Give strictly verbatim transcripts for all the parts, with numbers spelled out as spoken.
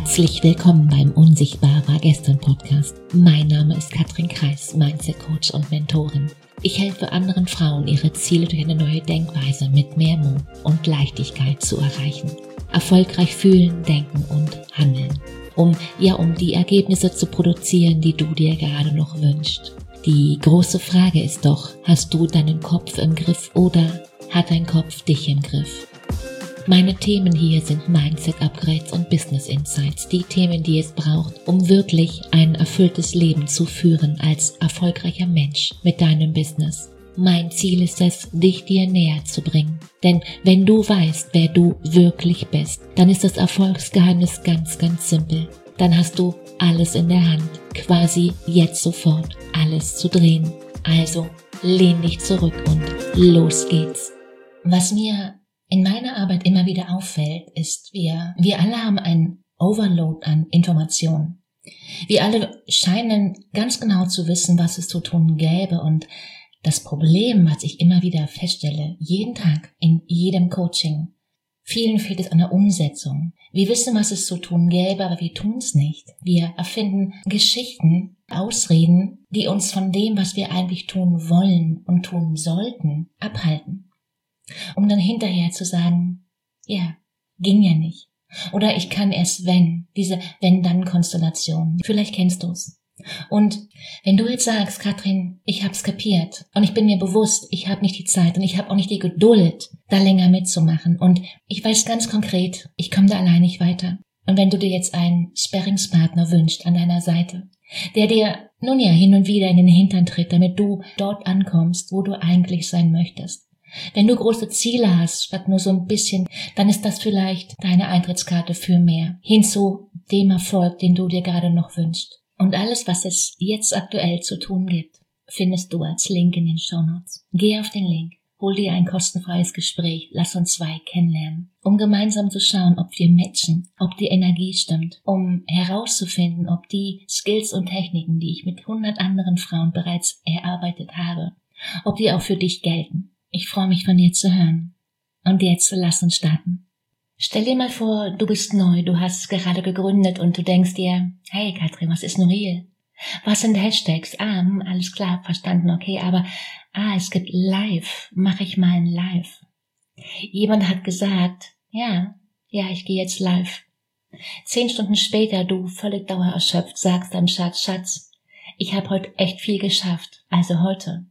Herzlich willkommen beim Unsichtbar war gestern Podcast. Mein Name ist Katrin Kreis, Mindset Coach und Mentorin. Ich helfe anderen Frauen, ihre Ziele durch eine neue Denkweise mit mehr Mut und Leichtigkeit zu erreichen. Erfolgreich fühlen, denken und handeln. Um, ja, um die Ergebnisse zu produzieren, die du dir gerade noch wünschst. Die große Frage ist doch, hast du deinen Kopf im Griff oder hat dein Kopf dich im Griff? Meine Themen hier sind Mindset-Upgrades und Business-Insights, die Themen, die es braucht, um wirklich ein erfülltes Leben zu führen als erfolgreicher Mensch mit deinem Business. Mein Ziel ist es, dich dir näher zu bringen. Denn wenn du weißt, wer du wirklich bist, dann ist das Erfolgsgeheimnis ganz, ganz simpel. Dann hast du alles in der Hand, quasi jetzt sofort alles zu drehen. Also lehn dich zurück und los geht's. Was mir in meiner Arbeit immer wieder auffällt, ist, wir, wir alle haben einen Overload an Informationen. Wir alle scheinen ganz genau zu wissen, was es zu tun gäbe, und das Problem, was ich immer wieder feststelle, jeden Tag, in jedem Coaching, vielen fehlt es an der Umsetzung. Wir wissen, was es zu tun gäbe, aber wir tun es nicht. Wir erfinden Geschichten, Ausreden, die uns von dem, was wir eigentlich tun wollen und tun sollten, abhalten. Um dann hinterher zu sagen, ja, ging ja nicht. Oder ich kann erst wenn, diese Wenn-Dann-Konstellation. Vielleicht kennst du's. Und wenn du jetzt sagst, Katrin, ich hab's kapiert und ich bin mir bewusst, ich habe nicht die Zeit und ich habe auch nicht die Geduld, da länger mitzumachen, und ich weiß ganz konkret, ich komme da allein nicht weiter. Und wenn du dir jetzt einen Sparringspartner wünschst an deiner Seite, der dir nun ja hin und wieder in den Hintern tritt, damit du dort ankommst, wo du eigentlich sein möchtest. Wenn du große Ziele hast, statt nur so ein bisschen, dann ist das vielleicht deine Eintrittskarte für mehr, hin zu dem Erfolg, den du dir gerade noch wünschst. Und alles, was es jetzt aktuell zu tun gibt, findest du als Link in den Shownotes. Geh auf den Link, hol dir ein kostenfreies Gespräch, lass uns zwei kennenlernen, um gemeinsam zu schauen, ob wir matchen, ob die Energie stimmt, um herauszufinden, ob die Skills und Techniken, die ich mit hundert anderen Frauen bereits erarbeitet habe, ob die auch für dich gelten. Ich freue mich, von dir zu hören. Und jetzt lass uns starten. Stell dir mal vor, du bist neu, du hast gerade gegründet und du denkst dir, hey Katrin, was ist nun real? Was sind Hashtags? Ah, hm, alles klar, verstanden, okay, aber ah, es gibt Live, mache ich mal ein Live. Jemand hat gesagt, ja, ja, ich gehe jetzt live. Zehn Stunden später, du völlig dauererschöpft, sagst deinem Schatz, Schatz, ich habe heute echt viel geschafft, also heute.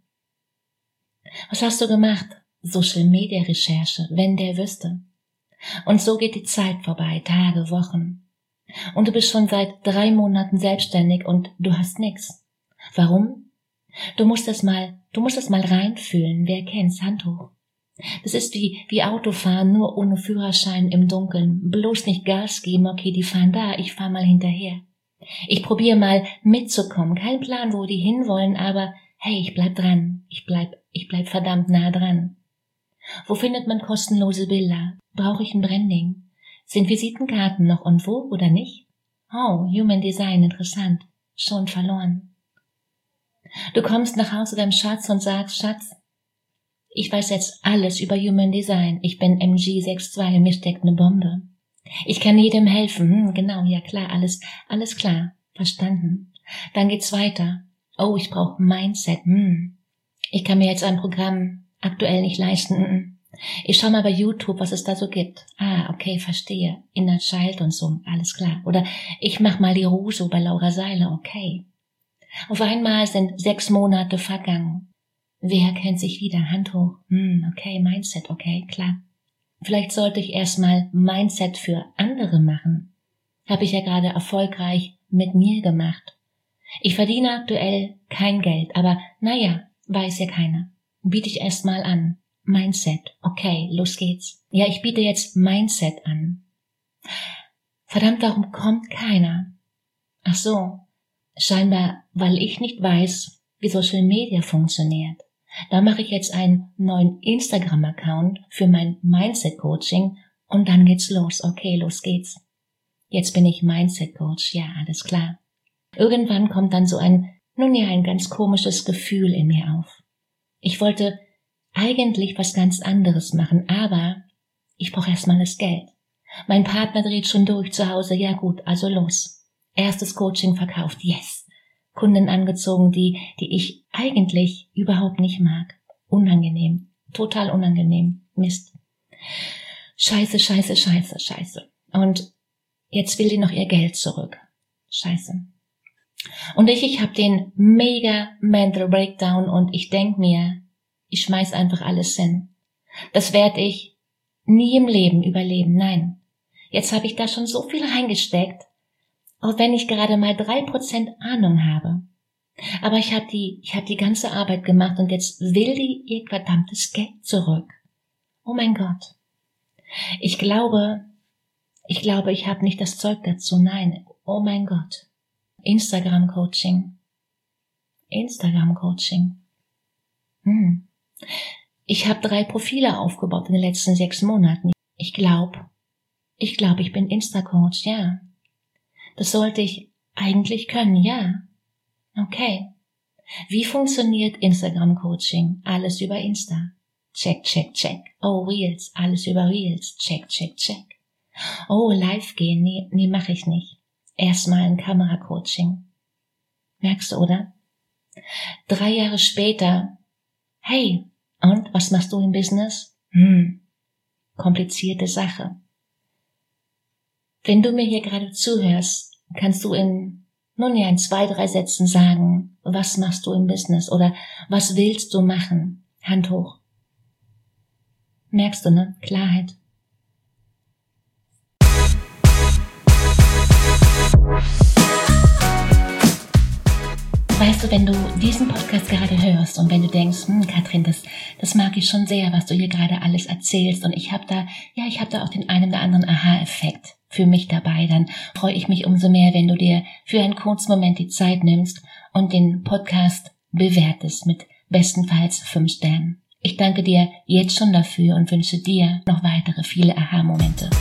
Was hast du gemacht? Social-Media-Recherche, wenn der wüsste. Und so geht die Zeit vorbei, Tage, Wochen. Und du bist schon seit drei Monaten selbstständig und du hast nix. Warum? Du musst das mal, du musst das mal reinfühlen. Wer kennt's? Hand hoch. Das ist wie, wie Autofahren, nur ohne Führerschein im Dunkeln. Bloß nicht Gas geben, okay, die fahren da, ich fahr mal hinterher. Ich probiere mal mitzukommen. Kein Plan, wo die hinwollen, aber hey, ich bleib dran. Ich bleib, ich bleib verdammt nah dran. Wo findet man kostenlose Bilder? Brauche ich ein Branding? Sind Visitenkarten noch und wo oder nicht? Oh, Human Design, interessant. Schon verloren. Du kommst nach Hause deinem Schatz und sagst, Schatz, ich weiß jetzt alles über Human Design. Ich bin M G sechs zwei, in mir steckt eine Bombe. Ich kann jedem helfen. Hm, genau, ja klar, alles, alles klar. Verstanden. Dann geht's weiter. Oh, ich brauche Mindset. Hm. Ich kann mir jetzt ein Programm aktuell nicht leisten. Ich schau mal bei YouTube, was es da so gibt. Ah, okay, verstehe. Inner Child und so, alles klar. Oder ich mach mal die Ruso bei Laura Seiler, okay. Auf einmal sind sechs Monate vergangen. Wer kennt sich wieder? Hand hoch. Hm, okay, Mindset, okay, klar. Vielleicht sollte ich erstmal Mindset für andere machen. Habe ich ja gerade erfolgreich mit mir gemacht. Ich verdiene aktuell kein Geld, aber naja, weiß ja keiner. Biete ich erstmal an. Mindset, okay, los geht's. Ja, ich biete jetzt Mindset an. Verdammt, warum kommt keiner? Ach so, scheinbar, weil ich nicht weiß, wie Social Media funktioniert. Da mache ich jetzt einen neuen Instagram-Account für mein Mindset-Coaching und dann geht's los. Okay, los geht's. Jetzt bin ich Mindset-Coach, ja, alles klar. Irgendwann kommt dann so ein, nun ja, ein ganz komisches Gefühl in mir auf. Ich wollte eigentlich was ganz anderes machen, aber ich brauche erstmal das Geld. Mein Partner dreht schon durch zu Hause. Ja gut, also los. Erstes Coaching verkauft. Yes. Kunden angezogen, die, die ich eigentlich überhaupt nicht mag. Unangenehm. Total unangenehm. Mist. Scheiße, scheiße, scheiße, scheiße. Und jetzt will die noch ihr Geld zurück. Scheiße. Und ich, ich habe den mega Mental Breakdown und ich denk mir, ich schmeiß einfach alles hin. Das werde ich nie im Leben überleben. Nein. Jetzt habe ich da schon so viel reingesteckt, auch wenn ich gerade mal drei Prozent Ahnung habe. Aber ich habe die, ich habe die ganze Arbeit gemacht und jetzt will die ihr verdammtes Geld zurück. Oh mein Gott. Ich glaube, ich glaube, ich habe nicht das Zeug dazu. Nein. Oh mein Gott. Instagram-Coaching. Instagram-Coaching. Hm. Ich habe drei Profile aufgebaut in den letzten sechs Monaten. Ich glaube, ich glaube, ich bin Insta-Coach, ja. Das sollte ich eigentlich können, ja. Okay. Wie funktioniert Instagram-Coaching? Alles über Insta. Check, check, check. Oh, Reels. Alles über Reels. Check, check, check. Oh, live gehen. Nee, nee, mache ich nicht. Erstmal ein Kamera-Coaching. Merkst du, oder? Drei Jahre später. Hey, und was machst du im Business? Hm, komplizierte Sache. Wenn du mir hier gerade zuhörst, kannst du in, nun ja, in zwei, drei Sätzen sagen, was machst du im Business oder was willst du machen? Hand hoch. Merkst du, ne? Klarheit. Weißt du, wenn du diesen Podcast gerade hörst und wenn du denkst, hm, Katrin, das, das mag ich schon sehr, was du hier gerade alles erzählst und ich habe da, ja, ich habe da auch den einen oder anderen Aha-Effekt für mich dabei, dann freue ich mich umso mehr, wenn du dir für einen kurzen Moment die Zeit nimmst und den Podcast bewertest mit bestenfalls fünf Sternen. Ich danke dir jetzt schon dafür und wünsche dir noch weitere viele Aha-Momente.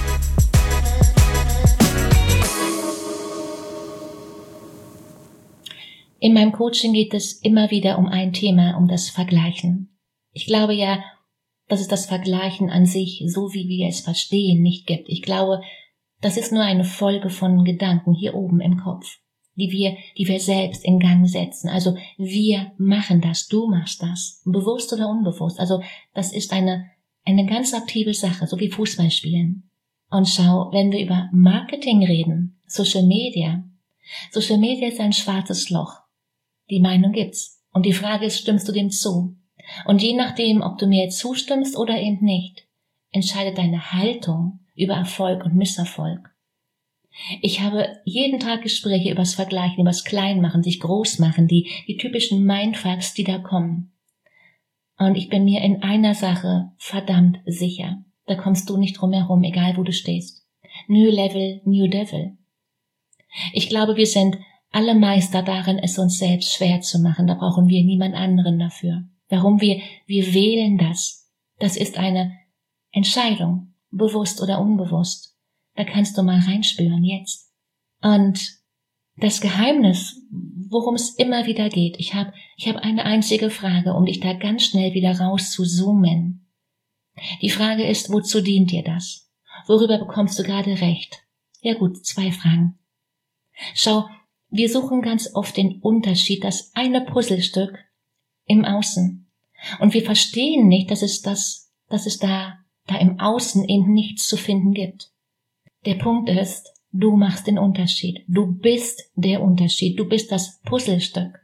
In meinem Coaching geht es immer wieder um ein Thema, um das Vergleichen. Ich glaube ja, dass es das Vergleichen an sich, so wie wir es verstehen, nicht gibt. Ich glaube, das ist nur eine Folge von Gedanken hier oben im Kopf, die wir, die wir selbst in Gang setzen. Also wir machen das, du machst das, bewusst oder unbewusst. Also das ist eine, eine ganz aktive Sache, so wie Fußballspielen. Und schau, wenn wir über Marketing reden, Social Media, Social Media ist ein schwarzes Loch. Die Meinung gibt's. Und die Frage ist, stimmst du dem zu? Und je nachdem, ob du mir zustimmst oder eben nicht, entscheidet deine Haltung über Erfolg und Misserfolg. Ich habe jeden Tag Gespräche übers Vergleichen, übers Kleinmachen, sich groß machen, die, die typischen Mindfucks, die da kommen. Und ich bin mir in einer Sache verdammt sicher. Da kommst du nicht drum herum, egal wo du stehst. New Level, New Devil. Ich glaube, wir sind alle Meister darin, es uns selbst schwer zu machen. Da brauchen wir niemand anderen dafür. Warum wir, wir wählen das. Das ist eine Entscheidung, bewusst oder unbewusst. Da kannst du mal reinspüren jetzt. Und das Geheimnis, worum es immer wieder geht, ich habe ich hab eine einzige Frage, um dich da ganz schnell wieder raus zu zoomen. Die Frage ist, wozu dient dir das? Worüber bekommst du gerade recht? Ja gut, zwei Fragen. Schau, wir suchen ganz oft den Unterschied, das eine Puzzlestück im Außen. Und wir verstehen nicht, dass es das, dass es da, da im Außen eben nichts zu finden gibt. Der Punkt ist, du machst den Unterschied. Du bist der Unterschied. Du bist das Puzzlestück.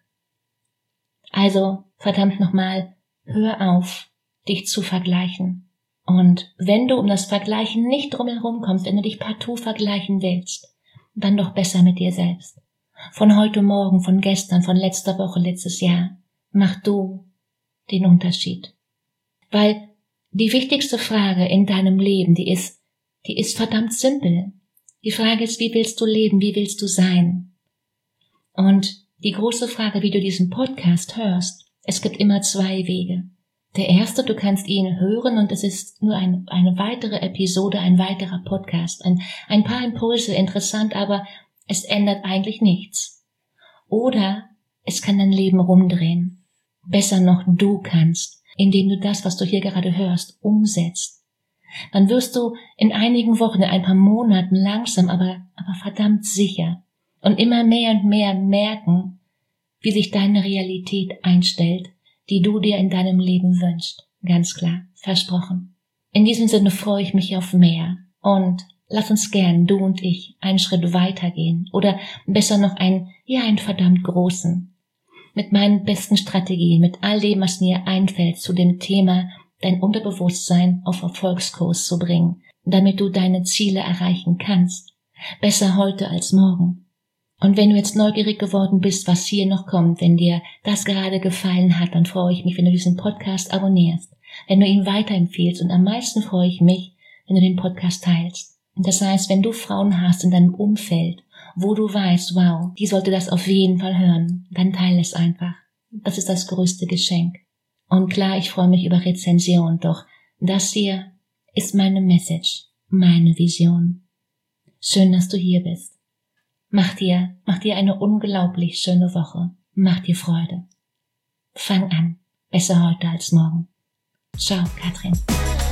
Also, verdammt nochmal, hör auf, dich zu vergleichen. Und wenn du um das Vergleichen nicht drumherum kommst, wenn du dich partout vergleichen willst, dann doch besser mit dir selbst. Von heute Morgen, von gestern, von letzter Woche, letztes Jahr. Mach du den Unterschied. Weil die wichtigste Frage in deinem Leben, die ist, die ist verdammt simpel. Die Frage ist, wie willst du leben, wie willst du sein? Und die große Frage, wie du diesen Podcast hörst, es gibt immer zwei Wege. Der erste, du kannst ihn hören und es ist nur ein, eine weitere Episode, ein weiterer Podcast, ein, ein paar Impulse, interessant, aber es ändert eigentlich nichts. Oder es kann dein Leben rumdrehen. Besser noch, du kannst, indem du das, was du hier gerade hörst, umsetzt. dann wirst du in einigen Wochen, in ein paar Monaten langsam, aber, aber verdammt sicher und immer mehr und mehr merken, wie sich deine Realität einstellt, die du dir in deinem Leben wünschst. Ganz klar, versprochen. In diesem Sinne freue ich mich auf mehr und lass uns gern, du und ich, einen Schritt weitergehen oder besser noch einen, ja, einen verdammt großen. Mit meinen besten Strategien, mit all dem, was mir einfällt zu dem Thema, dein Unterbewusstsein auf Erfolgskurs zu bringen, damit du deine Ziele erreichen kannst. Besser heute als morgen. Und wenn du jetzt neugierig geworden bist, was hier noch kommt, wenn dir das gerade gefallen hat, dann freue ich mich, wenn du diesen Podcast abonnierst, wenn du ihn weiterempfehlst und am meisten freue ich mich, wenn du den Podcast teilst. Und das heißt, wenn du Frauen hast in deinem Umfeld, wo du weißt, wow, die sollte das auf jeden Fall hören, dann teile es einfach. Das ist das größte Geschenk. Und klar, ich freue mich über Rezension, doch das hier ist meine Message, meine Vision. Schön, dass du hier bist. Mach dir, mach dir eine unglaublich schöne Woche. Mach dir Freude. Fang an. Besser heute als morgen. Ciao, Katrin.